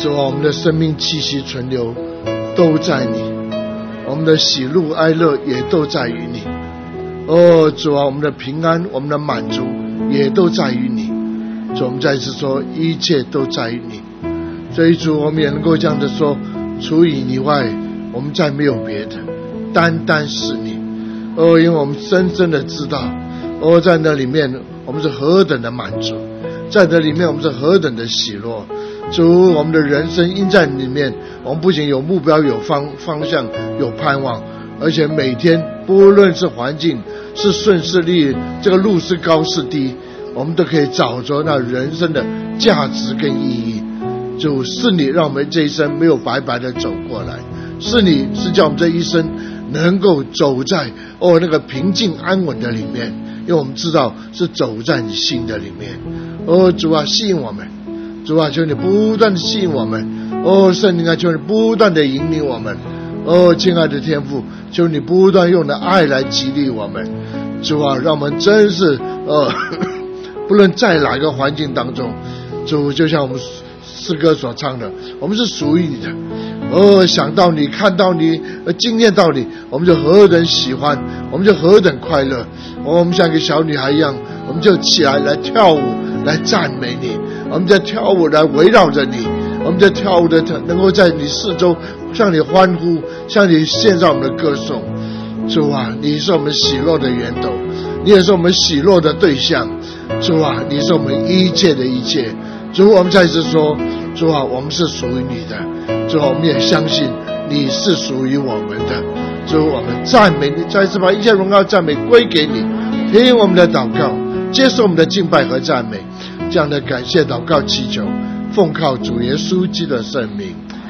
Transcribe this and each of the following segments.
主啊，我们的生命气息存留都在你，我们的喜怒哀乐也都在于你。主啊，我们的平安，我们的满足也都在于你。主，我们再次说，一切都在于你。所以主，我们也能够这样的说，除以你外，我们再没有别的，单单是你。因为我们深深的知道，在那里面我们是何等的满足，在那里面我们是何等的喜乐。主，我们的人生因在里面，我们不仅有目标、有方向、有盼望，而且每天不论是环境是顺是逆，这个路是高是低，我们都可以找着那人生的价值跟意义。主，是你让我们这一生没有白白的走过来，是你是叫我们这一生能够走在那个平静安稳的里面，因为我们知道是走在你心的里面。主啊，吸引我们，主啊，求你不断的吸引我们。圣灵啊，求你不断的引领我们。亲爱的天父，求你不断用的爱来激励我们。主啊，让我们真是不论在哪个环境当中，主，就像我们诗歌所唱的，我们是属于你的。想到你，看到你，经验到你，我们就何等喜欢，我们就何等快乐。我们像一个小女孩一样，我们就起来跳舞，来赞美你。我们在跳舞来围绕着你，我们在跳舞的能够在你四周向你欢呼，向你献上我们的歌颂。主啊，你是我们喜乐的源头，你也是我们喜乐的对象。主啊，你是我们一切的一切。主，我们再次说，主啊，我们是属于你的。主啊，我们也相信你是属于我们的。主，我们赞美你，再次把一切荣耀赞美归给你。听我们的祷告，接受我们的敬拜和赞美，这样的感谢祷告祈求，奉靠主耶稣基督的圣名。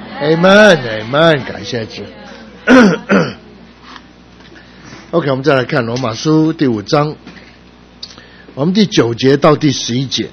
Amen Amen， 感谢主。OK， 我们再来看罗马书第5章，我们第9节到第11节。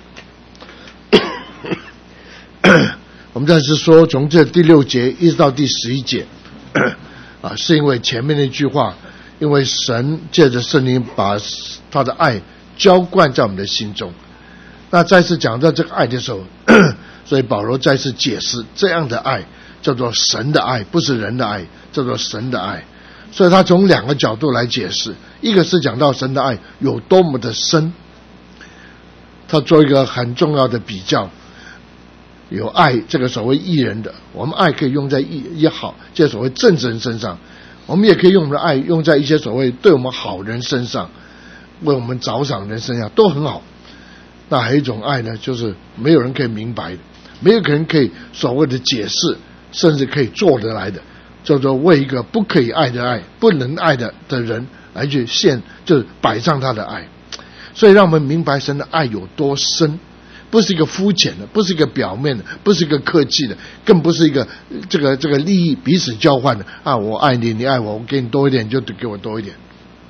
我们再次说，从这第6节一直到第11节是因为前面那句话，因为神借着圣灵把他的爱浇灌在我们的心中。那再次讲到这个爱的时候，所以保罗再次解释，这样的爱叫做神的爱，不是人的爱，叫做神的爱。所以他从2个角度来解释，一个是讲到神的爱有多么的深，他做一个很重要的比较。有爱这个所谓义人的，我们爱可以用在也好这所谓正直人身上，我们也可以用我们的爱用在一些所谓对我们好人身上，为我们着想人身上都很好。那还有一种爱呢，就是没有人可以明白的，没有人可以所谓的解释，甚至可以做得来的，叫做为一个不可以爱的爱，不能爱的人来去就是摆上他的爱。所以让我们明白神的爱有多深，不是一个肤浅的，不是一个表面的，不是一个客气的，更不是一个这个利益彼此交换的啊！我爱你，你爱我，我给你多一点，你就给我多一点。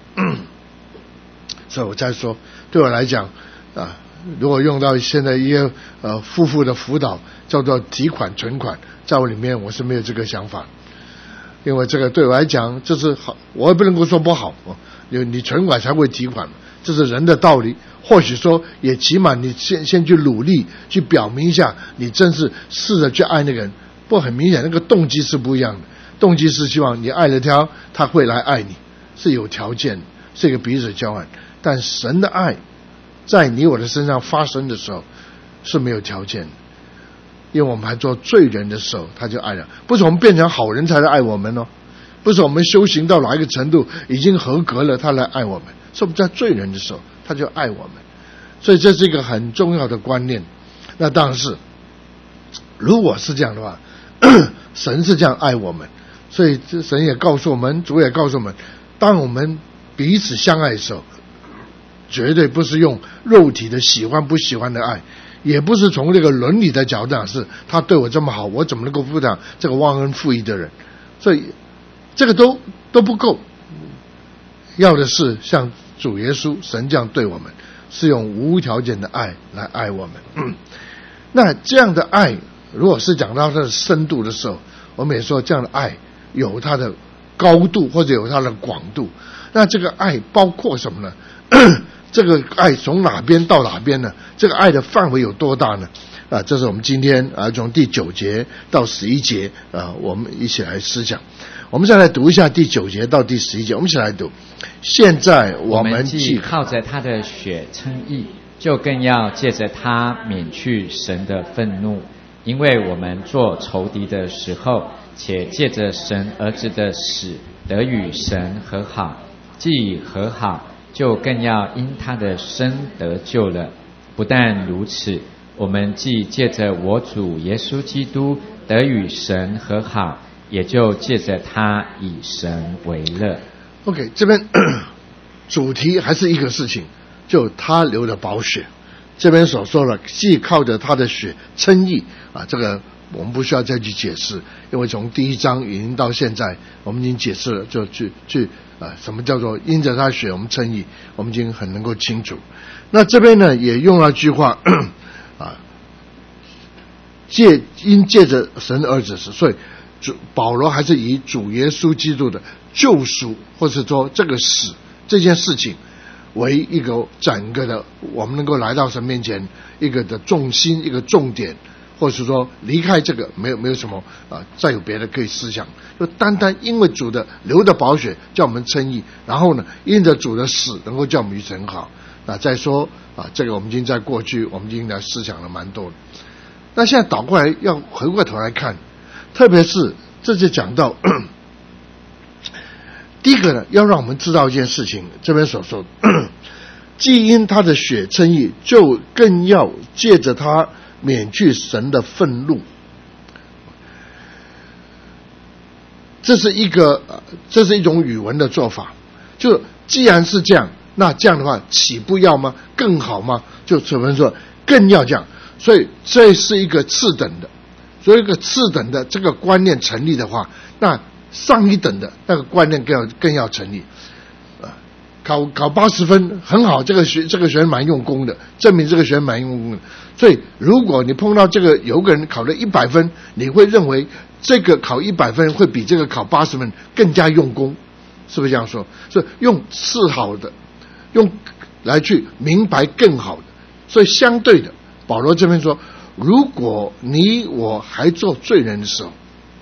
所以我再说，对我来讲啊，如果用到现在一些夫妇的辅导，叫做提款存款，在我里面我是没有这个想法，因为这个对我来讲就是好，我也不能够说不好，你存款才会提款，这是人的道理。或许说也起码你先去努力去表明一下，你真是试着去爱那个人。不过很明显那个动机是不一样的，动机是希望你爱了他会来爱你，是有条件的，是一个彼此交换。但神的爱在你我的身上发生的时候是没有条件的，因为我们还做罪人的时候他就爱了，不是我们变成好人才来爱我们哦，不是我们修行到哪一个程度已经合格了他来爱我们，是我们在罪人的时候他就爱我们。所以这是一个很重要的观念。那当然是如果是这样的话，神是这样爱我们，所以神也告诉我们，主也告诉我们，当我们彼此相爱的时候，绝对不是用肉体的喜欢不喜欢的爱，也不是从这个伦理的角度讲，是他对我这么好，我怎么能够负担这个忘恩负义的人。所以这个都不够，要的是像主耶稣神这样对我们，是用无条件的爱来爱我们。那这样的爱如果是讲到它的深度的时候，我们也说这样的爱有它的高度或者有它的广度。那这个爱包括什么呢？这个爱从哪边到哪边呢？这个爱的范围有多大呢？ 这是我们今天从第9节到11节我们一起来思想。我们再来读一下第9节到第11节，我们一起来读。现在我们既靠着他的血称义，就更要借着他免去神的愤怒，因为我们做仇敌的时候，且借着神儿子的死得与神和好，既已和好，就更要因他的生得救了。不但如此，我们既借着我主耶稣基督得与神和好，也就借着他以神为乐。 OK， 这边主题还是一个事情，就他流的宝血。这边所说的既靠着他的血称义这个我们不需要再去解释，因为从第1章已经到现在我们已经解释了，就去什么叫做因着他血我们称义，我们已经很能够清楚。那这边呢也用了一句话因借着神儿子死，所以保罗还是以主耶稣基督的救赎，或是说这个死这件事情为一个整个的我们能够来到神面前一个的重心，一个重点，或是说离开这个没有什么再有别的可以思想，就单单因为主的流的宝血叫我们称义，然后呢因着主的死能够叫我们与神好。那再说这个我们已经在过去我们已经来思想了蛮多的。那现在倒过来要回过头来看，特别是这就讲到第一个呢，要让我们知道一件事情，这边所说既因他的血称义，就更要借着他免去神的愤怒。这是一种语文的做法，就既然是这样，那这样的话岂不要吗？更好吗？就怎么说更要这样，所以这是一个次等的，所以一个次等的这个观念成立的话，那上一等的那个观念更要成立。考80分很好，这个学生蛮用功的，证明这个学生蛮用功的。所以如果你碰到这个有个人考了100分，你会认为这个考100分会比这个考80分更加用功，是不是这样说？所以用次好的，用来去明白更好的。所以相对的，保罗这边说，如果你我还做罪人的时候，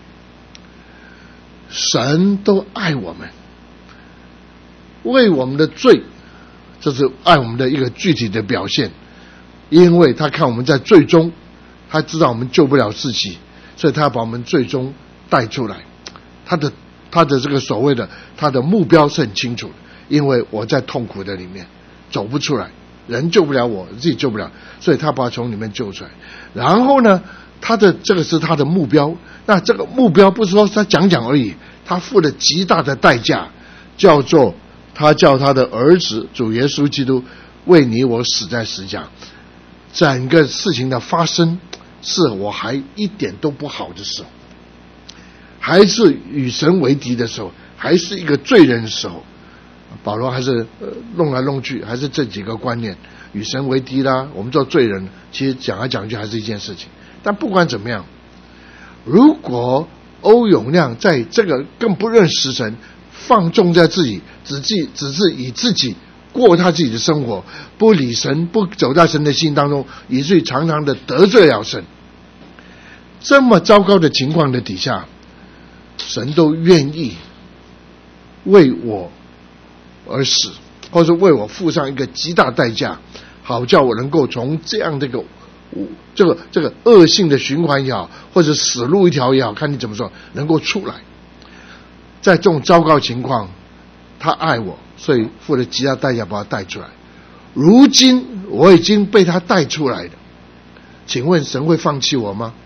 神都爱我们，为我们的罪，这是爱我们的一个具体的表现。因为他看我们在罪中，他知道我们救不了自己，所以他要把我们最终带出来。他的这个所谓的他的目标是很清楚的，因为我在痛苦的里面走不出来，人救不了我，自己救不了，所以他把我从里面救出来。然后呢，这个是他的目标。那这个目标不是说他讲而已，他付了极大的代价，叫做他叫他的儿子主耶稣基督为你我死在十字架。整个事情的发生是我还一点都不好的时候，还是与神为敌的时候，还是一个罪人的时候，保罗还是弄来弄去还是这几个观念，与神为敌啦，我们做罪人，其实讲来讲去还是一件事情。但不管怎么样，如果欧永亮在这个更不认识神，放纵在自己，只是以自己过他自己的生活，不理神，不走在神的心当中，以至于常常的得罪了神，这么糟糕的情况的底下，神都愿意为我而死，或者为我付上一个极大代价，好叫我能够从这样的一个这个恶性的循环也好，或者死路一条也好，看你怎么说，能够出来。在这种糟糕情况，他爱我，所以付了极大代价把他带出来。如今我已经被他带出来了，请问神会放弃我吗？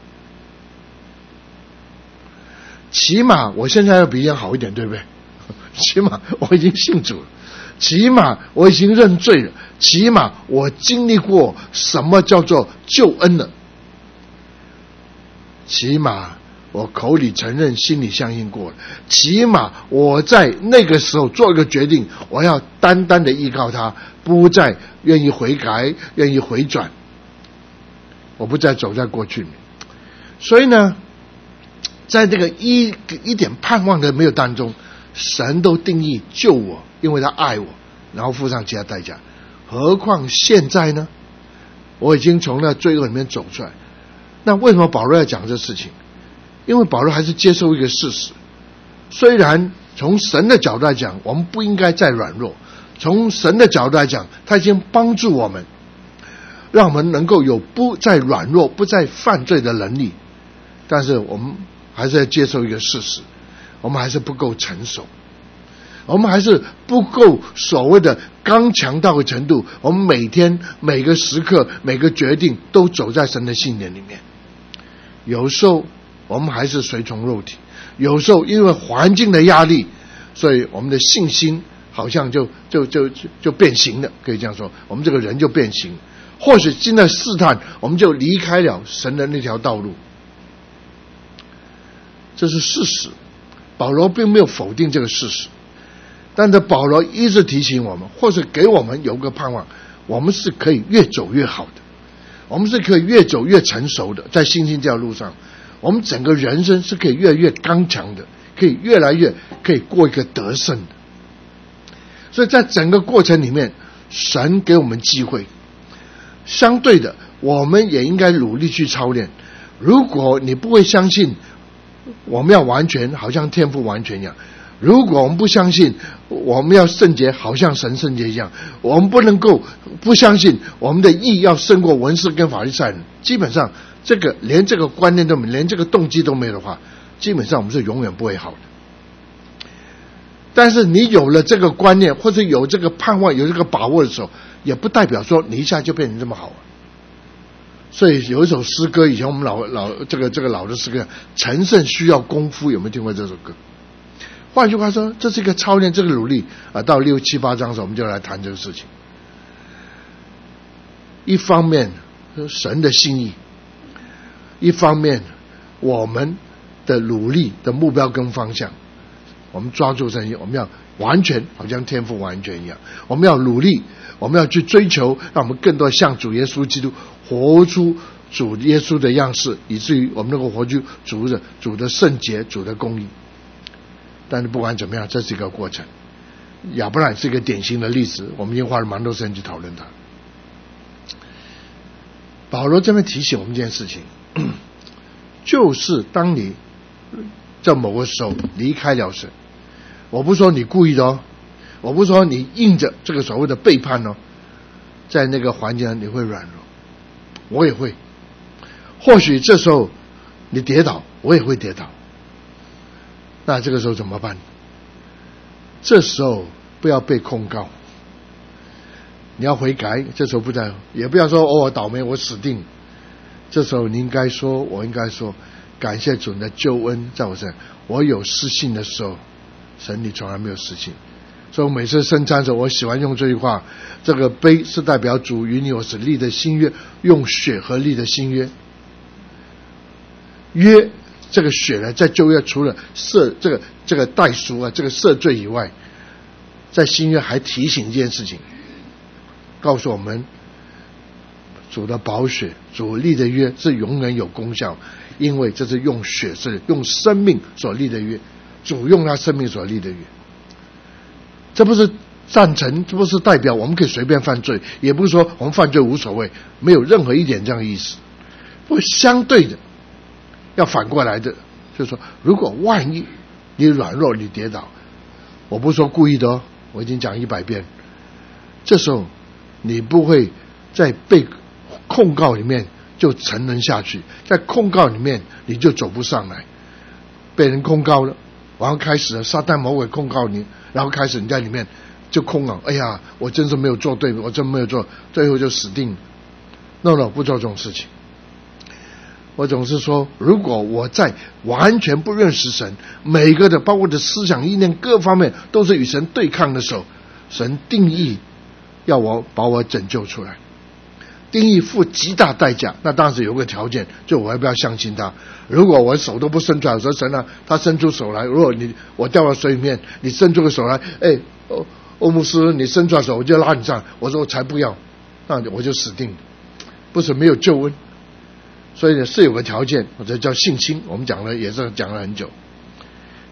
起码我现在要比以前好一点，对不对？起码我已经信主了，起码我已经认罪了，起码我经历过什么叫做救恩了，起码我口里承认，心里相信过了，起码我在那个时候做一个决定，我要单单的依靠他，不再愿意悔改，愿意回转，我不再走在过去里。所以呢，在这个一点盼望的没有当中，神都定义救我，因为他爱我，然后付上其他代价。何况现在呢，我已经从那罪恶里面走出来， 那为什么保罗要讲这事情？因为保罗还是接受一个事实，虽然从神的角度来讲，我们不应该再软弱，从神的角度来讲，他已经帮助我们，让我们能够有不再软弱、不再犯罪的能力，但是我们还是要接受一个事实，我们还是不够成熟，我们还是不够所谓的刚强到的程度，我们每天每个时刻每个决定都走在神的信念里面。有时候我们还是随从肉体，有时候因为环境的压力，所以我们的信心好像就变形了，可以这样说，我们这个人就变形。或许经了试探，我们就离开了神的那条道路，这是事实。保罗并没有否定这个事实，但是保罗一直提醒我们，或是给我们有个盼望，我们是可以越走越好的，我们是可以越走越成熟的，在信心这条路上，我们整个人生是可以越来越刚强的，可以越来越可以过一个得胜的。所以在整个过程里面，神给我们机会，相对的我们也应该努力去操练。如果你不会相信我们要完全好像天父完全一样，如果我们不相信我们要圣洁好像神圣洁一样，我们不能够不相信我们的义要胜过文士跟法利赛人，基本上连这个观念都没有，连这个动机都没有的话，基本上我们是永远不会好的。但是你有了这个观念，或者有这个盼望，有这个把握的时候，也不代表说你一下就变成这么好了。所以有一首诗歌，以前我们这个老的诗歌，成圣需要功夫，有没有听过这首歌？换句话说，这是一个操练，这个努力啊。到6、7、8章的时候，我们就来谈这个事情。一方面神的心意，一方面我们的努力的目标跟方向，我们抓住这些，我们要完全好像天父完全一样，我们要努力，我们要去追求，让我们更多像主耶稣基督，活出主耶稣的样式，以至于我们能够活出主的圣洁，主的公义。但是不管怎么样，这是一个过程。亚伯兰是一个典型的例子，我们已经花了蛮多时间去讨论它。保罗这边提醒我们这件事情，就是当你在某个时候离开了神，我不说你故意的哦，我不说你硬着这个所谓的背叛哦，在那个环境你会软弱，我也会。或许这时候你跌倒，我也会跌倒。那这个时候怎么办？这时候不要被控告，你要悔改。这时候不再，也不要说我倒霉，我死定。这时候你应该说，我应该说，感谢主的救恩在我身上。我有失信的时候，神你从来没有失信。所以我每次圣餐的时候，我喜欢用这句话：这个杯是代表主与你我所立的新约，用血和立的新约。约这个血呢，在旧约除了赦这个代赎啊，这个赦罪以外，在新约还提醒一件事情，告诉我们主的宝血，主立的约是永远有功效，因为这是用血，是用生命所立的约，主用他生命所立的约。这不是赞成，这不是代表我们可以随便犯罪，也不是说我们犯罪无所谓，没有任何一点这样的意思。不过相对的要反过来的，就是说如果万一你软弱，你跌倒，我不是说故意的哦，我已经讲100遍，这时候你不会在被控告里面就沉沦下去，在控告里面你就走不上来，被人控告了，然后开始了撒旦魔鬼控告你，然后开始你在里面就控告，哎呀我真是没有做对，我真没有做，最后就死定了。 No， 不做这种事情。我总是说，如果我在完全不认识神，每个的包括我的思想意念各方面都是与神对抗的时候，神定义要我把我拯救出来，定义付极大代价，那当时有个条件，就我要不要相信他。如果我手都不伸出来，我说神啊，他伸出手来，如果我掉到水里面，你伸出个手来，欧牧师你伸出来手，我就拉你上，我说我才不要，那我就死定了，不是没有救恩。所以呢是有个条件，或者叫信心，我们讲了也是讲了很久。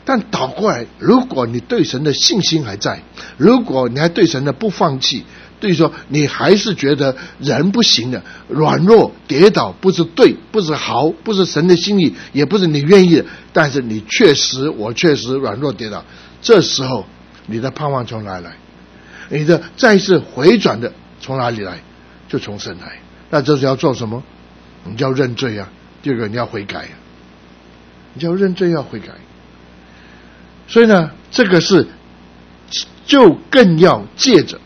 但倒过来，如果你对神的信心还在，如果你还对神的不放弃，对说你还是觉得人不行的，软弱跌倒不是对，不是好，不是神的心意，也不是你愿意的，但是我确实软弱跌倒，这时候你的盼望从哪里来？你的再次回转的从哪里来？就从神来。那这是要做什么？你就要认罪啊，第二个你要悔改啊，你就要认罪要悔改。所以呢，这个是就更要借着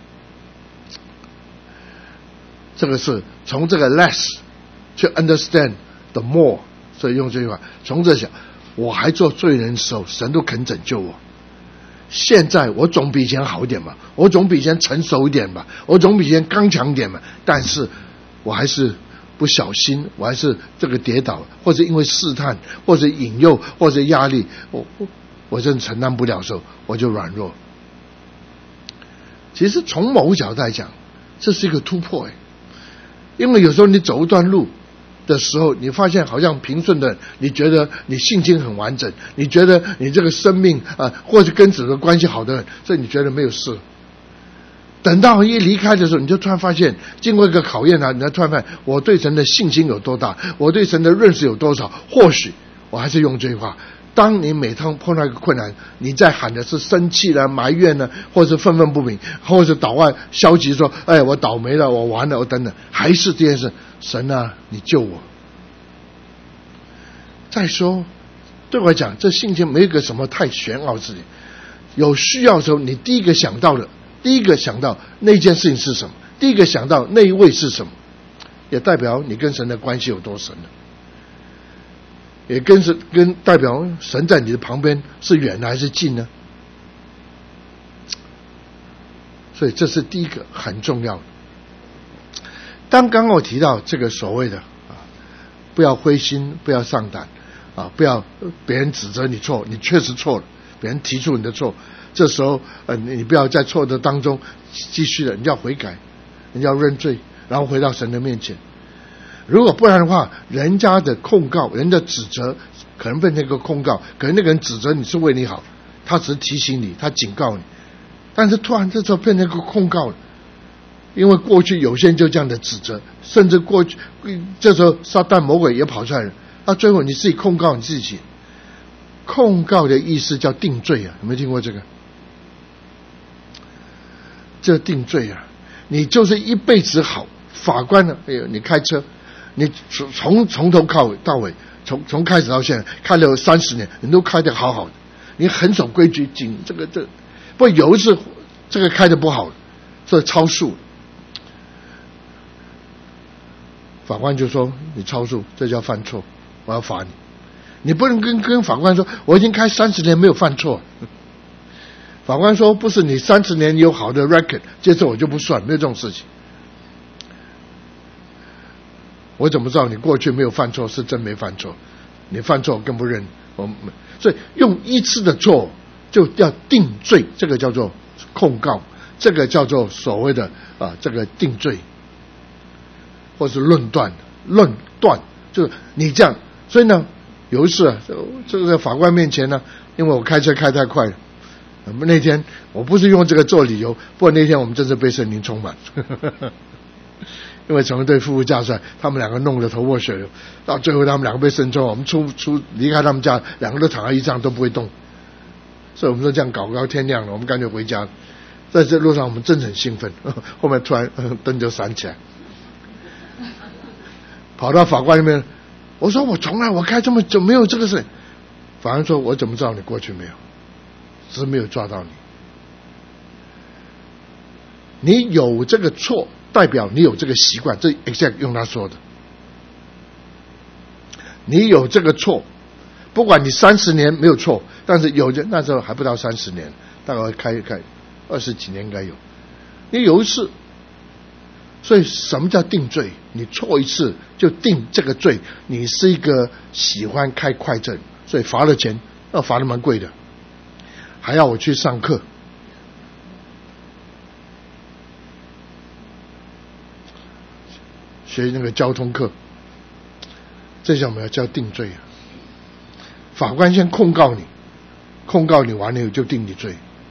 这个是从这个 less 去 understand the more， 所以用这句话，从这想，我还做罪人的时候，神都肯拯救我。现在我总比以前好一点嘛，我总比以前成熟一点吧，我总比以前刚强一点嘛，但是我还是不小心，我还是这个跌倒，或者因为试探，或者引诱，或者压力，我真的承担不了的时候，我就软弱。其实从某个角度来讲，这是一个突破因为有时候你走一段路的时候，你发现好像平顺的，你觉得你信心很完整，你觉得你这个生命或者跟主的关系好的人，所以你觉得没有事。等到一离开的时候，你就突然发现，经过一个考验你才突然发现，我对神的信心有多大，我对神的认识有多少。或许我还是用这句话，当你每趟碰到一个困难，你在喊的是生气了、埋怨了，或者是愤愤不平，或者是祷告消极说我倒霉了，我完了，我等等，还是这件事，神啊，你救我。再说对我来讲，这信心没有一个什么太玄奥之理，有需要的时候，你第一个想到那件事情是什么，第一个想到那一位是什么，也代表你跟神的关系有多深了，也跟代表神在你的旁边是远还是近呢？所以这是第一个很重要的。刚刚我提到这个所谓的不要灰心，不要丧胆不要别人指责你错，你确实错了，别人提出你的错，这时候你不要在错的当中继续的，你要悔改，你要认罪，然后回到神的面前。如果不然的话，人家的控告，人的指责可能变成一个控告，可能那个人指责你是为你好，他只是提醒你，他警告你，但是突然这时候变成一个控告了，因为过去有些人就这样的指责，甚至过去这时候撒旦魔鬼也跑出来了，最后你自己控告你自己。控告的意思叫定罪有没有听过这个？这定罪你就是一辈子好，法官呢，你开车，你从头到尾，从开始到现在开了30年，你都开得好好的，你很守规矩，不过有一次这个开得不好，这超速，法官就说你超速，这叫犯错，我要罚你。你不能跟法官说我已经开30年没有犯错，法官说不是你30年有好的 record， 接着我就不算，没有这种事情。我怎么知道你过去没有犯错是真没犯错？你犯错更不认。所以用一次的错就要定罪，这个叫做控告，这个叫做所谓的这个定罪，或是论断，就是你这样。所以呢，有一次这个在法官面前呢，因为我开车开太快了，那天我不是用这个做理由，不过那天我们真是被圣灵充满因为从一对副驾驶，他们两个弄得头破血流，到最后他们两个被圣充，我们离开他们家，两个都躺在椅上都不会动，所以我们说这样搞到天亮了，我们干脆回家。在这路上我们真的很兴奋，后面突然灯就闪起来，跑到法官那边，我说我开这么久没有这个事。法官说我怎么知道你过去没有，只是没有抓到你。你有这个错代表你有这个习惯，这 exact 用他说的，你有这个错，不管你30年没有错，但是那时候还不到30年，大概开20几年应该有，你有一次。所以什么叫定罪？你错一次就定这个罪，你是一个喜欢开快车，所以罚了钱，罚得蛮贵的，还要我去上课，学那个交通课，这叫什么？叫定罪法官先控告控告你完了就定你罪。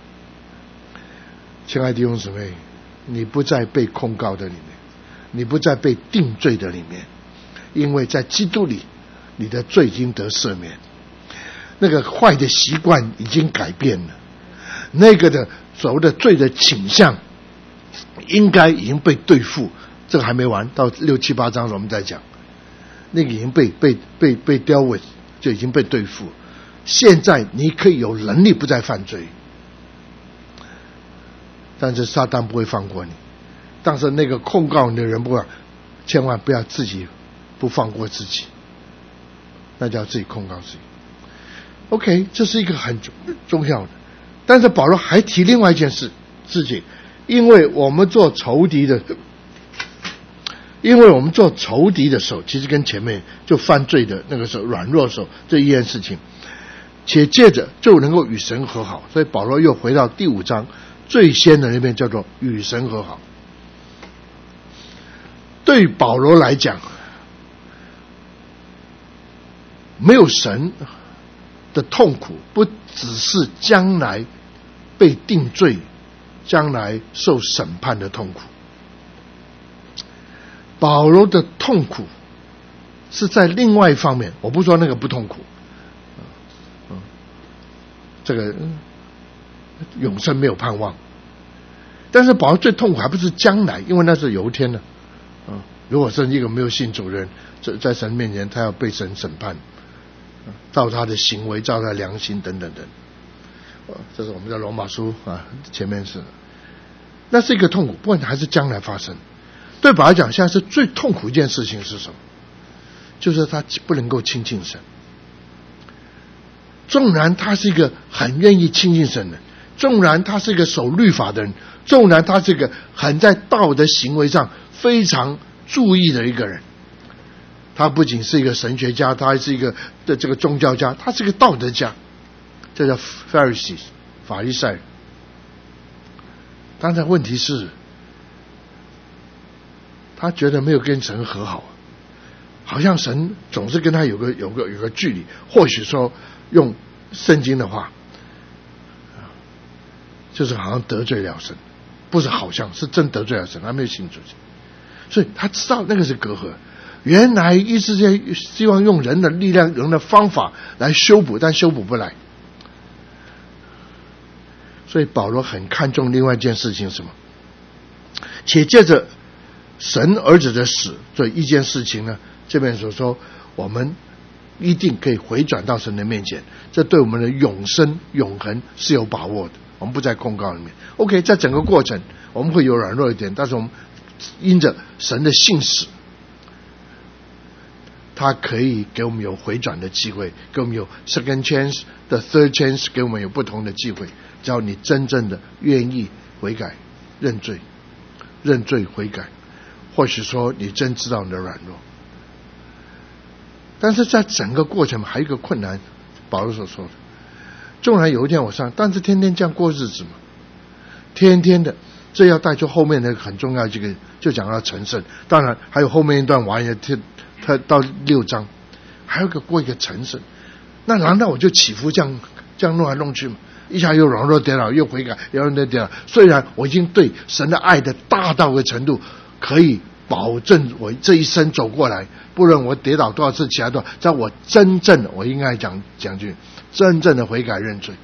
亲爱的弟兄姊妹，你不再被控告的里面，你不再被定罪的里面，因为在基督里你的罪已经得赦免，那个坏的习惯已经改变了，那个的所谓的罪的倾向应该已经被对付。这个还没完，到6、7、8章我们再讲，那个已经被deal with， 就已经被对付。现在你可以有能力不再犯罪，但是撒旦不会放过你，但是那个控告你的人不会，千万不要自己不放过自己，那就要自己控告自己。OK， 这是一个很重要的。但是保罗还提另外一件事情，因为我们做仇敌的时候，其实跟前面就犯罪的那个时候软弱的时候这一件事情，且借着就能够与神和好。所以保罗又回到第5章最先的那边，叫做与神和好。对保罗来讲，没有神的痛苦不只是将来被定罪，将来受审判的痛苦。保罗的痛苦是在另外一方面，我不说那个不痛苦，这个永生没有盼望。但是保罗最痛苦还不是将来，因为那是有一天呢。如果是一个没有信主人，在神面前他要被神审判，照他的行为，照他的良心等等等。这是我们在罗马书前面是，那是一个痛苦，不过还是将来发生。对保罗来讲，现在是最痛苦一件事情是什么？就是他不能够亲近神。纵然他是一个很愿意亲近神的人，纵然他是一个守律法的人，纵然他是一个很在道德行为上非常注意的一个人，他不仅是一个神学家，他还是一个的这个宗教家，他是一个道德家，这叫 Pharisees 法利赛人。当然问题是他觉得没有跟神和好，好像神总是跟他有个距离。或许说用圣经的话，就是好像得罪了神，不是好像是真得罪了神，他没有信主，所以他知道那个是隔阂。原来一直希望用人的力量、人的方法来修补，但修补不来。所以保罗很看重另外一件事情是什么？且借着神儿子的死，所以一件事情呢，这边所说我们一定可以回转到神的面前，这对我们的永生永恒是有把握的，我们不在控告里面。 OK， 在整个过程我们会有软弱一点，但是我们因着神的信使，他可以给我们有回转的机会，给我们有 second chance 的 third chance， 给我们有不同的机会，只要你真正的愿意悔改认罪悔改，或许说你真知道你的软弱。但是在整个过程还有一个困难，保罗所说的，纵然有一天我上，但是天天这样过日子嘛，天天的，这要带出后面的很重要这个，就讲到成圣。当然还有后面一段完也他到6章还有过一个成圣，那难道我就起伏这样弄来弄去吗？一下又软弱跌倒，又悔改，又跌倒。虽然我已经对神的爱的大到个程度，可以保证我这一生走过来，不论我跌倒多少次，起来多少，在我真正的，我应该讲句真正的悔改认罪，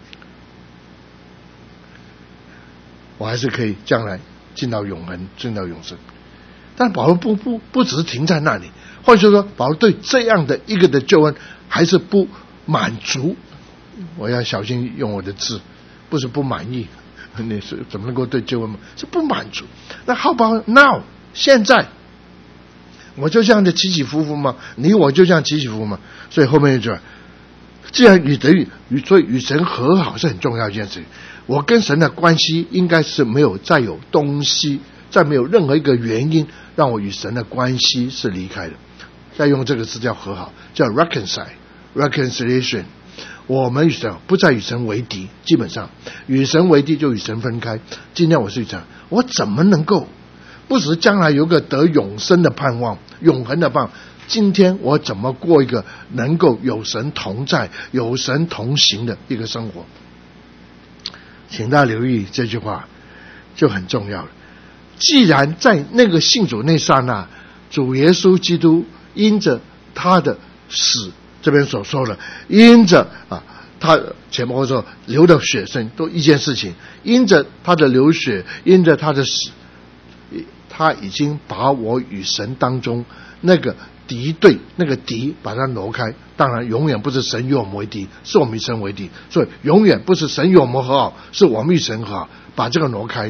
我还是可以将来进到永恒，进到永生。但保罗不只是停在那里，或者说保罗对这样的一个的救恩还是不满足。我要小心用我的字，不是不满意，你是怎么能够对救恩吗？是不满足。那 how about now？ 现在我就这样的起起伏伏吗？你我就这样起起伏伏吗？所以后面就说，既然所以与神和好是很重要一件事情。我跟神的关系应该是没有再有东西，再没有任何一个原因让我与神的关系是离开的。再用这个字叫和好，叫 reconciliation。我们与神不再与神为敌，基本上与神为敌就与神分开。今天我是这样，我怎么能够不只是将来有个得永生的盼望，永恒的盼望，今天我怎么过一个能够有神同在、有神同行的一个生活？请大家留意这句话就很重要了。既然在那个信主那刹那，主耶稣基督因着他的死，这边所说的因着他前面说流的血圣都一件事情，因着他的流血，因着他的死，他已经把我与神当中那个敌对，那个敌把它挪开。当然永远不是神与我们为敌，是我们与神为敌，所以永远不是神与我们和好，是我们与神和好，把这个挪开。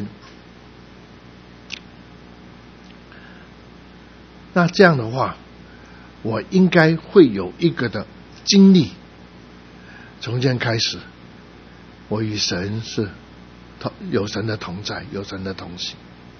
那这样的话，我应该会有一个的经历，从今天开始，我与神是有神的同在，有神的同行。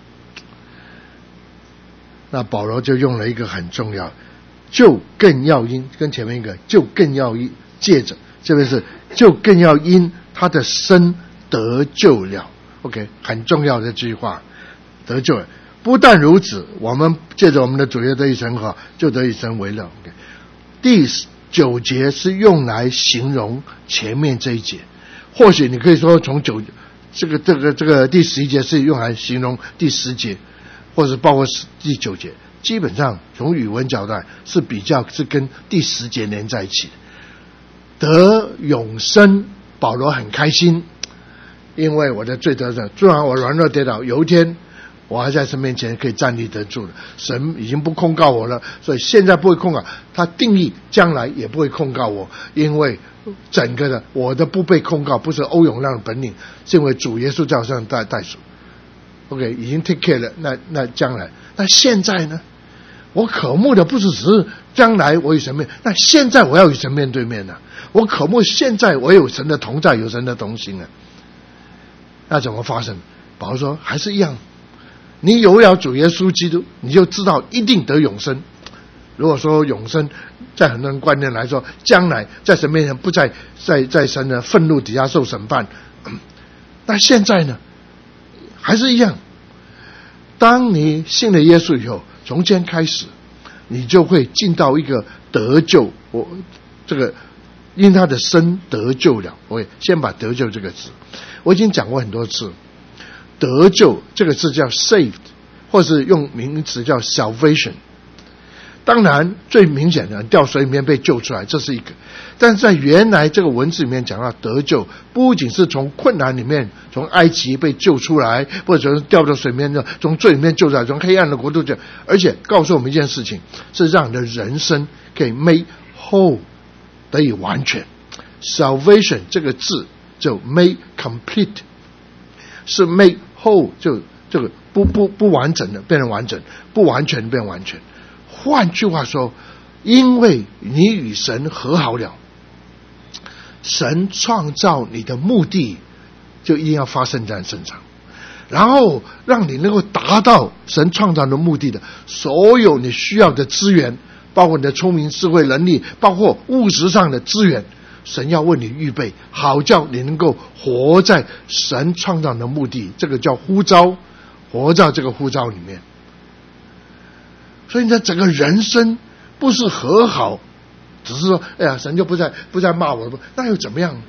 那保罗就用了一个很重要，就更要因，跟前面一个就更要因，借着这边是就更要因他的生得救了。 OK， 很重要的这句话，得救了。不但如此，我们借着我们的主耶稣得以神和好，就得以神为乐。 OK， 第9节是用来形容前面这一节，或许你可以说从这个第11节是用来形容第10节，或者包括第9节，基本上从语文角度来是比较是跟第10节连在一起的。得永生，保罗很开心，因为我的罪得赦，虽然我软弱跌倒，有一天我还在神面前可以站立得住了。神已经不控告我了，所以现在不会控告，他定义将来也不会控告我，因为整个的我的不被控告不是欧永亮的本领，是因为主耶稣在我身上代赎。OK， 已经 take care 了。那将来，那现在呢？我渴慕的不是只是将来我与神面，那现在我要与神面对面了。我渴慕现在我有神的同在，有神的同行了。那怎么发生？保罗说还是一样。你有了主耶稣基督，你就知道一定得永生。如果说永生在很多人观念来说，将来在神面前不在神的愤怒底下受审判，那现在呢还是一样。当你信了耶稣以后，从今天开始你就会进到一个得救，这个因他的生得救了。我先把得救这个字我已经讲过很多次，得救这个字叫 saved， 或是用名词叫 salvation。 当然最明显的掉水里面被救出来，这是一个，但是在原来这个文字里面讲到得救，不仅是从困难里面，从埃及被救出来，或者掉到水面，从罪里面救出来，从黑暗的国度救，而且告诉我们一件事情，是让你的人生可以 make whole， 得以完全。 salvation 这个字就 make complete， 是 make whole， 就这个不完整的变成完整，不完全的变完全。换句话说，因为你与神和好了，神创造你的目的就一定要发生在身上，然后让你能够达到神创造的目的的所有你需要的资源，包括你的聪明智慧能力，包括物质上的资源，神要为你预备，好叫你能够活在神创造的目的，这个叫呼召，活在这个呼召里面。所以你的整个人生不是和好，只是说哎呀神就不再骂我了，那又怎么样？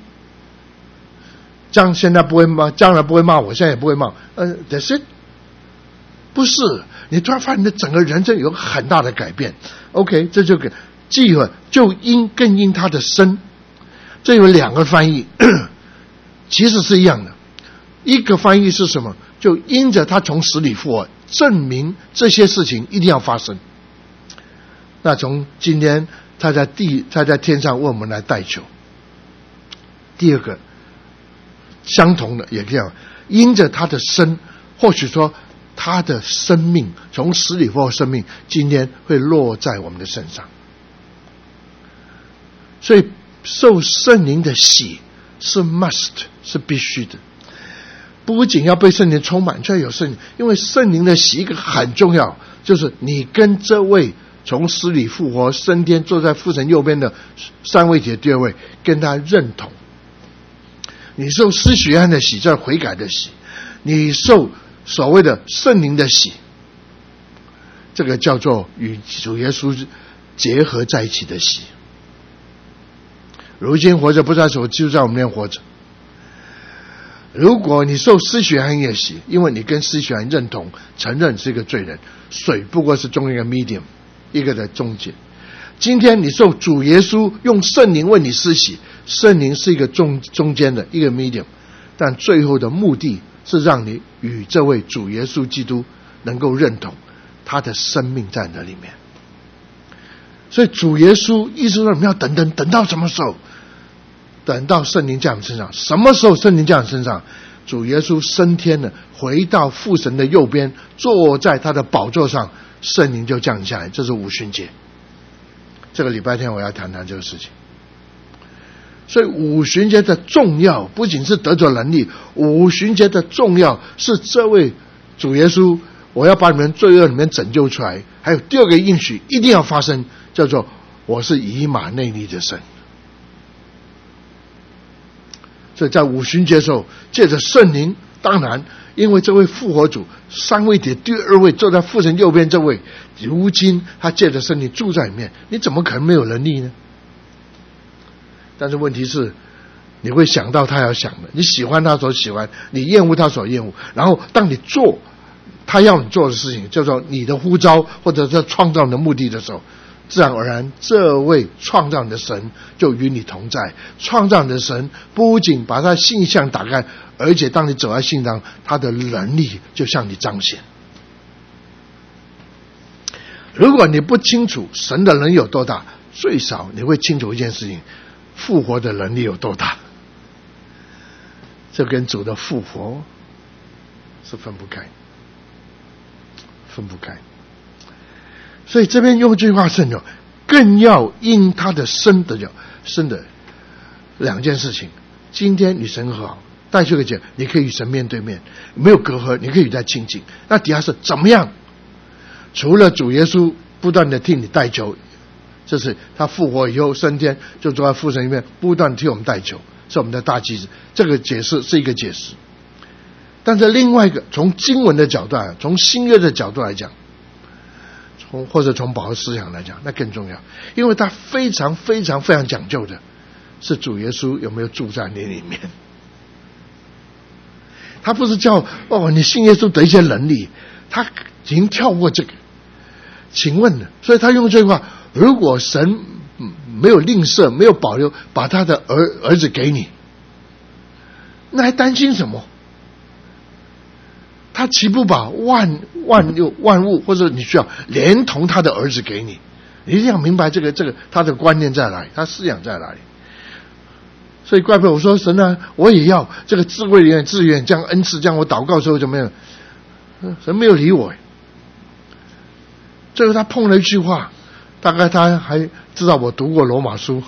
现在不会骂，将来不会骂我，现在也不会骂that's it。 不是，你突然发现你的整个人生有很大的改变。 OK， 这就给记了，就更因他的生。这有2个翻译其实是一样的。一个翻译是什么？就因着他从死里复活，证明这些事情一定要发生。那从今天他在天上为我们来代求。第二个相同的也这样，因着他的生，或许说他的生命从死里复活，生命今天会落在我们的身上。所以受圣灵的洗是 must， 是必须的。不仅要被圣灵充满，就要有圣灵，因为圣灵的洗一个很重要，就是你跟这位从死里复活升天坐在父神右边的三位一体的第二位跟他认同。你受施洗约翰的洗，这是悔改的洗；你受所谓的圣灵的洗， 这个叫做与主耶稣结合在一起的喜。如今活着不再是我，就在我们面活着。如果你受施洗约翰也喜，因为你跟施洗约翰认同，承认是一个罪人，水不过是中间一个 medium， 一个的中间。今天你受主耶稣用圣灵为你施洗，圣灵是一个中间的一个 medium， 但最后的目的是让你与这位主耶稣基督能够认同，他的生命在那里面。所以主耶稣意思说，你们要等到什么时候？等到圣灵降你身上。什么时候圣灵降你身上？主耶稣升天了，回到父神的右边，坐在他的宝座上，圣灵就降下来。这是五旬节。这个礼拜天我要谈谈这个事情。所以五旬节的重要不仅是得着能力，五旬节的重要是这位主耶稣，我要把你们罪恶里面拯救出来。还有第二个应许一定要发生，叫做我是以马内利的神。所以在五旬节的时候，借着圣灵，当然因为这位复活主三位的第二位坐在父神右边，这位如今他借着圣灵住在里面，你怎么可能没有能力呢？但是问题是，你会想到他要想的，你喜欢他所喜欢，你厌恶他所厌恶，然后当你做他要你做的事情，叫做你的呼召或者是创造你的目的的时候，自然而然这位创造你的神就与你同在。创造你的神不仅把他性象打开，而且当你走在信上，他的能力就向你彰显。如果你不清楚神的能力有多大，最少你会清楚一件事情，复活的能力有多大。这跟主的复活是分不开。所以这边用这句话是更要因他的生的两件事情。今天与神和好，带去个节，你可以与神面对面，没有隔阂，你可以与他亲近。那底下是怎么样？除了主耶稣不断的替你代求，这是他复活以后升天，就坐在父神里面不断替我们代求，是我们的大祭司。这个解释是一个解释。但是另外一个，从经文的角度来，从新约的角度来讲，或者从保罗思想来讲，那更重要，因为他非常讲究的是主耶稣有没有住在你里面。他不是叫你信耶稣得一些能力，他已经跳过这个。请问呢？所以他用这句话，如果神没有吝啬，没有保留，把他的儿子给你，那还担心什么？他岂不把万物或者你需要连同他的儿子给你？你一定要明白这个他的观念在哪里，他思想在哪里。所以怪不得我说神啊，我也要这个智慧里志愿这样恩赐，这样我祷告的时候怎么样？神没有理我。最后他碰了一句话，大概他还知道我读过罗马书。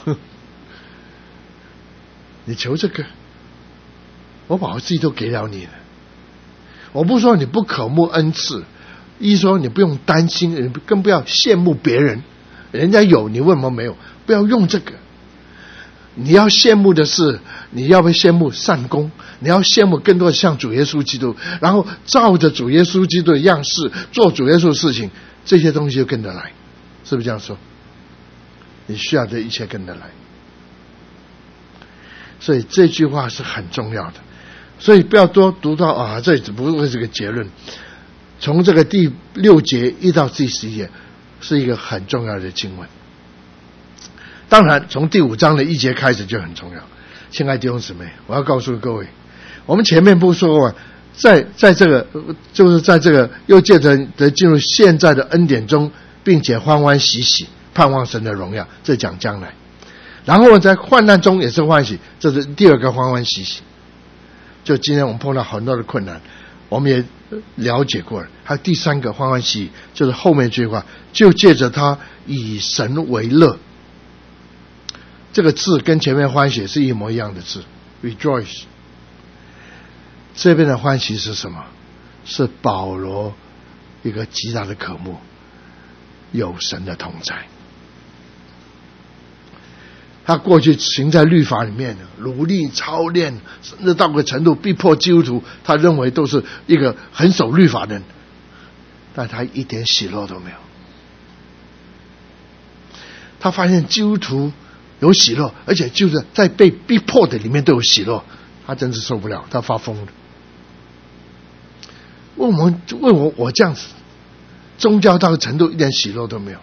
你求这个，我把我自己都给了你了。我不说你不渴慕恩赐，一说你不用担心，更不要羡慕别人，人家有你为什么没有？不要用这个。你要羡慕的是，你要不要羡慕善功？你要羡慕更多的像主耶稣基督，然后照着主耶稣基督的样式做主耶稣的事情，这些东西就跟得来，是不是这样说？你需要的一切跟得来。所以这句话是很重要的。所以不要多读到这只不过是个结论。从这个第6节一到第11节是一个很重要的经文。当然从第5章的1节开始就很重要。亲爱的弟兄姊妹，我要告诉各位，我们前面不说过，在这个就是在这个又借着进入现在的恩典中，并且欢欢喜喜盼望神的荣耀，这讲将来。然后在患难中也是欢喜，这是第二个欢欢喜喜。就今天我们碰到很多的困难，我们也了解过了。还有第3个欢欢喜喜，就是后面这句话，就借着他以神为乐。这个字跟前面欢喜是一模一样的字 rejoice。 这边的欢喜是什么？是保罗一个极大的渴慕，有神的同在。他过去行在律法里面，努力操练，甚至到个程度逼迫基督徒，他认为都是一个很守律法的人。 但他一点喜乐都没有。他发现基督徒有喜乐，而且就是在被逼迫的里面都有喜乐，他真是受不了，他发疯了。问我这样子，宗教到程度一点喜乐都没有。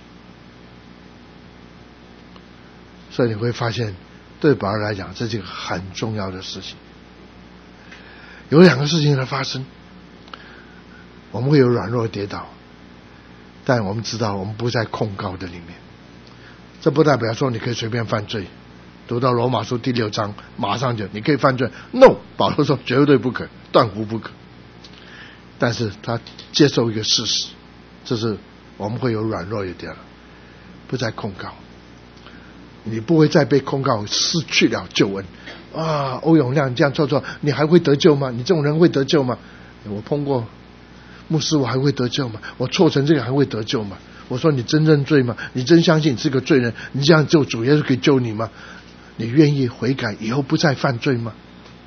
所以你会发现，对保罗来讲，这是一个很重要的事情。有两个事情的发生，我们会有软弱跌倒，但我们知道我们不在控告的里面。这不代表说你可以随便犯罪。读到罗马书第6章，马上就你可以犯罪 ，no， 保罗说绝对不可，断乎不可。但是他接受一个事实，这是我们会有软弱一点了，不再控告。你不会再被控告失去了救恩啊！欧永亮这样做，你还会得救吗？你这种人会得救吗？我碰过牧师，我还会得救吗？我错成这个还会得救吗？我说你真认罪吗？你真相信你是个罪人？你这样就主耶稣可以救你吗？你愿意悔改以后不再犯罪吗？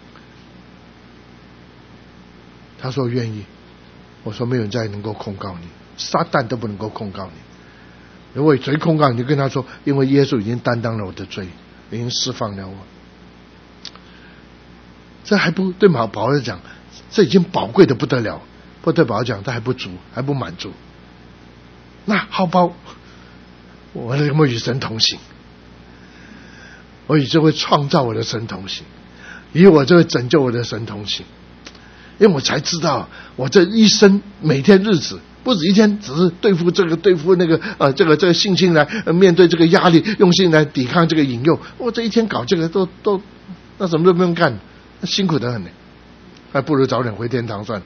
他说愿意。我说没有人再能够控告你，撒旦都不能够控告你。如果谁控告你，就跟他说，因为耶稣已经担当了我的罪，已经释放了我。这还不对保罗讲，这已经宝贵的不得了。不对保罗讲，这还不足，还不满足。那好吧，我能够与神同行，我与这位创造我的神同行，与我这位拯救我的神同行。因为我才知道，我这一生每天日子不止一天，只是对付这个对付那个这个信心来面对这个压力，用心来抵抗这个引诱。我这一天搞这个都那什么都不用干，辛苦得很呢，还不如早点回天堂算。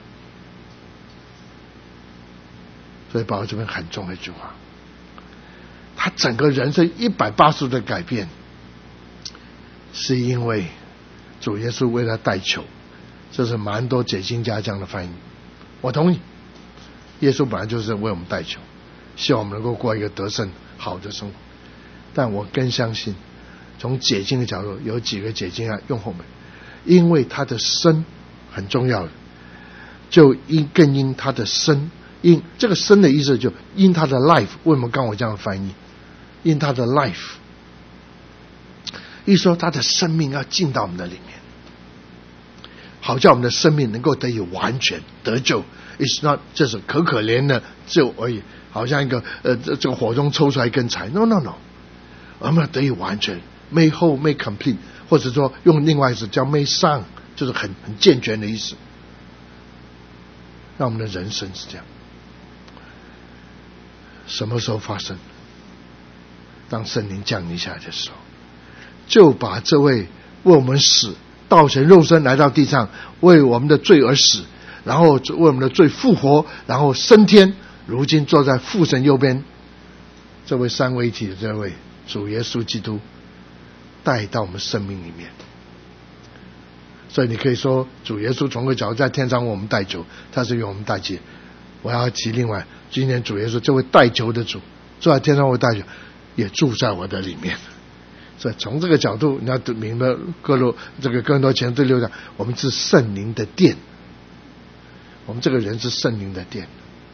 所以保罗这边很重的一句话，他整个人生180度的改变，是因为主耶稣为他代求。这是蛮多解经家这样的翻译，我同意。耶稣本来就是为我们代求，希望我们能够过一个得胜好的生活。但我更相信，从解经的角度，有几个解经啊用后面，因为他的生很重要的，就更因他的生，因这个生的意思就因他的 life。为什么刚我这样翻译？因他的 life， 意思说他的生命要进到我们的里面。好叫我们的生命能够得以完全得救 ，It's not 就是可怜的救而已，好像一个这个火中抽出来一根柴 ，No， 我们要得以完全 ，make whole，make complete， 或者说用另外一个词叫 make sound， 就是很健全的意思。让我们的人生是这样。什么时候发生？当圣灵降临下来的时候，就把这位为我们死。道成肉身来到地上，为我们的罪而死，然后为我们的罪复活，然后升天，如今坐在父神右边，这位三位一体的这位主耶稣基督带到我们生命里面。所以你可以说主耶稣从个角度在天上为我们代求，他是为我们代求。我要提另外，今天主耶稣这位代求的主坐在天上为我代求，也住在我的里面。所以从这个角度，你要明白哥林多前书第6章，我们是圣灵的殿，我们这个人是圣灵的殿。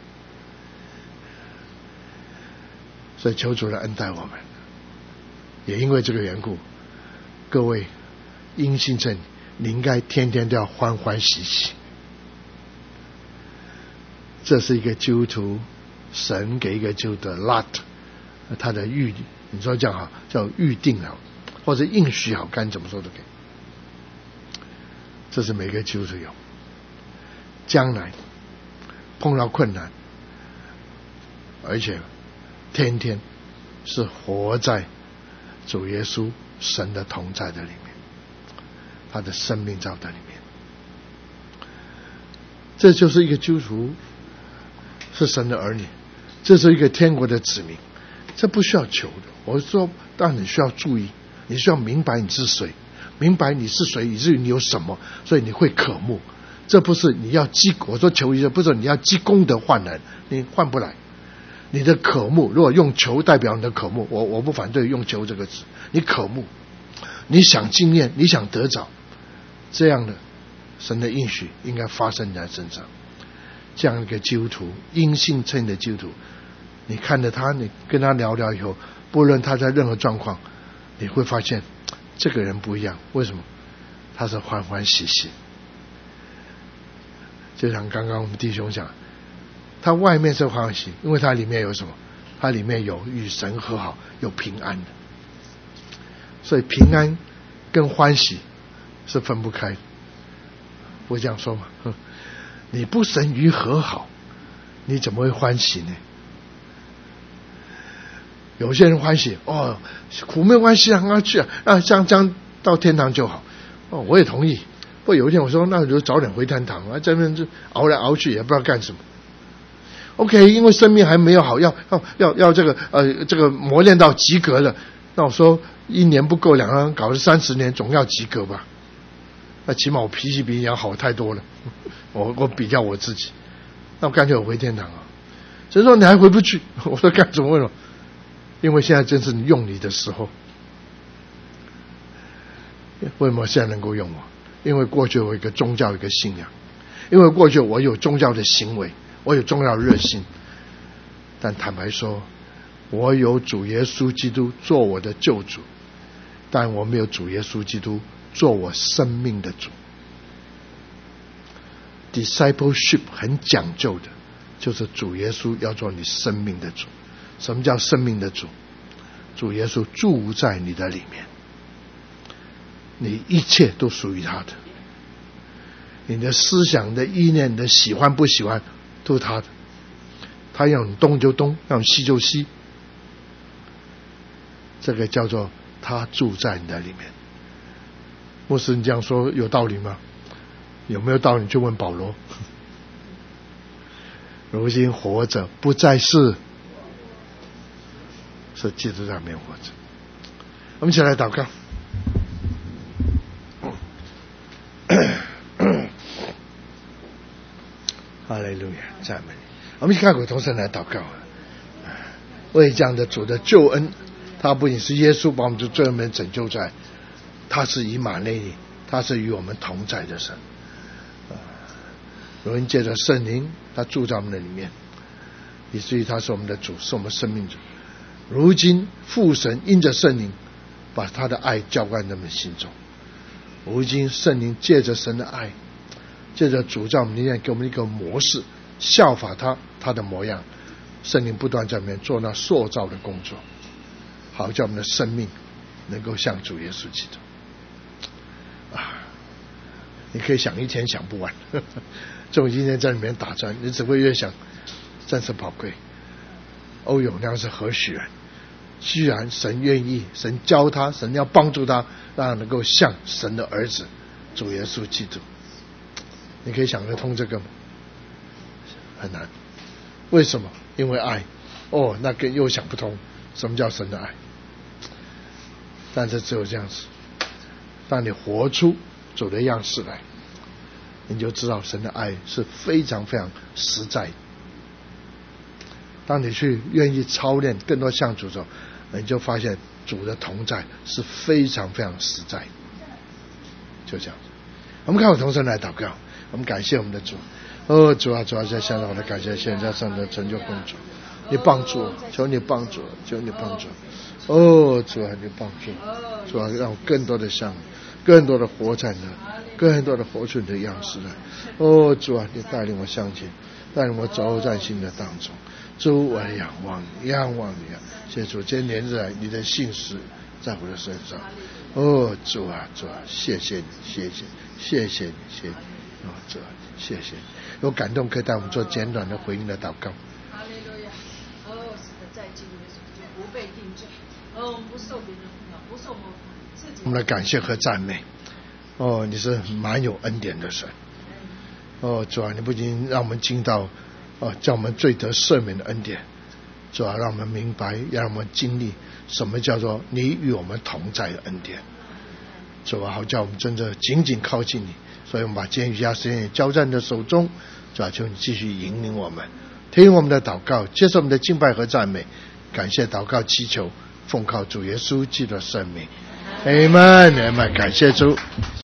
所以求主来恩待我们，也因为这个缘故，各位因信称，你应该天天都要欢欢喜喜。这是一个基督徒，神给一个基督徒的 lot， 他的预。你说这样好，叫预定好，或者应许好，该怎么说都可以。这是每个基督徒有。将来碰到困难，而且天天是活在主耶稣神的同在的里面，他的生命在的里面。这就是一个基督徒是神的儿女，这是一个天国的子民，这不需要求的。我说，但你需要注意，你需要明白你是谁，明白你是谁，以至于你有什么，所以你会渴慕。这不是你要积，我说求一个，不是你要积功德换来，你换不来。你的渴慕，如果用求代表你的渴慕，我不反对用求这个词。你渴慕，你想经验，你想得着，这样的神的应许应该发生在身上。 这样一个基督徒，因信称义的基督徒，你看着他，你跟他聊聊以后，不论他在任何状况，你会发现这个人不一样。为什么？他是欢欢喜喜。就像刚刚我们弟兄讲，他外面是欢喜，因为他里面有什么？他里面有与神和好，有平安的。所以平安跟欢喜是分不开的。我这样说嘛，你不神与和好，你怎么会欢喜呢？有些人欢喜，苦没有关系啊，让他去啊，这样到天堂就好。我也同意。不过有一天我说，那就早点回天堂啊，这边就熬来熬去也不知道干什么。OK， 因为生命还没有好，要这个磨练到及格了。那我说1年不够，2年搞了30年，总要及格吧？那起码我脾气比你要好太多了。我比较我自己，那我干脆我回天堂啊。所以说你还回不去，我说干什么？为什么？因为现在正是你用你的时候。为什么现在能够用我？因为过去我有一个宗教，一个信仰，因为过去我有宗教的行为，我有宗教热心。但坦白说，我有主耶稣基督做我的救主，但我没有主耶稣基督做我生命的主。Discipleship 很讲究的，就是主耶稣要做你生命的主。什么叫生命的主？主耶稣住在你的里面，你一切都属于他的，你的思想、你的意念、你的喜欢不喜欢都是他的。他要你东就东，要你西就西，这个叫做他住在你的里面。牧师，你这样说有道理吗？有没有道理？就问保罗。如今活着不再是基督在里面活着。我们一起来祷告。哈利路亚，赞美你。我们一起开口同声来祷告。为这样的主的救恩，他不仅是耶稣把我们从罪恶里拯救在，他是以马内利，他是与我们同在的神。如今借着圣灵，他住在我们的里面，以至于他是我们的主，是我们生命主。如今父神因着圣灵把他的爱浇灌在我们心中，如今圣灵借着神的爱，借着主在我们里面给我们一个模式，效法他的模样。圣灵不断在里面做那塑造的工作，好叫我们的生命能够像主耶稣基督。你可以想一天想不完，这种今天在里面打转，你只会越想真是宝贵。欧永亮是何许人？居然神愿意，神教他，神要帮助他，让他能够像神的儿子主耶稣基督。你可以想得通这个吗？很难。为什么？因为爱。那个又想不通什么叫神的爱。但是只有这样子，当你活出主的样式来，你就知道神的爱是非常非常实在的。当你去愿意操练更多像主的时候，你就发现主的同在是非常非常实在的。就这样，我们看我同声来祷告，我们感谢我们的主。主啊，在现在我的感谢，现在上的成就工作，你帮助我，求你帮助我，求你帮助我。主啊，你帮助我，主啊，让我更多的像，更多的活在那，更多的活出你的样式来。主啊，你带领我向前，带领我走在新的当中。主，我仰望你啊！谢主，今年日来你的信实在我的身上。主啊，谢谢你，谢谢你。主啊，谢谢你。有感动可以带我们做简短的回应的祷告。 哈利路亚！是的，在基督耶稣就不被定罪，我们不受别人控告，不受模仿，自己。 我们的感谢和赞美。你是蛮有恩典的神。主啊，你不仅让我们进到叫我们罪得赦免的恩典，主要让我们明白，也让我们经历什么叫做你与我们同在的恩典。主啊，好叫我们真正紧紧靠近你。所以我们把今天余下时间也交在你的手中，主啊，求你继续引领我们，听我们的祷告，接受我们的敬拜和赞美，感谢祷告祈求，奉靠主耶稣基督的圣名，阿们，感谢主。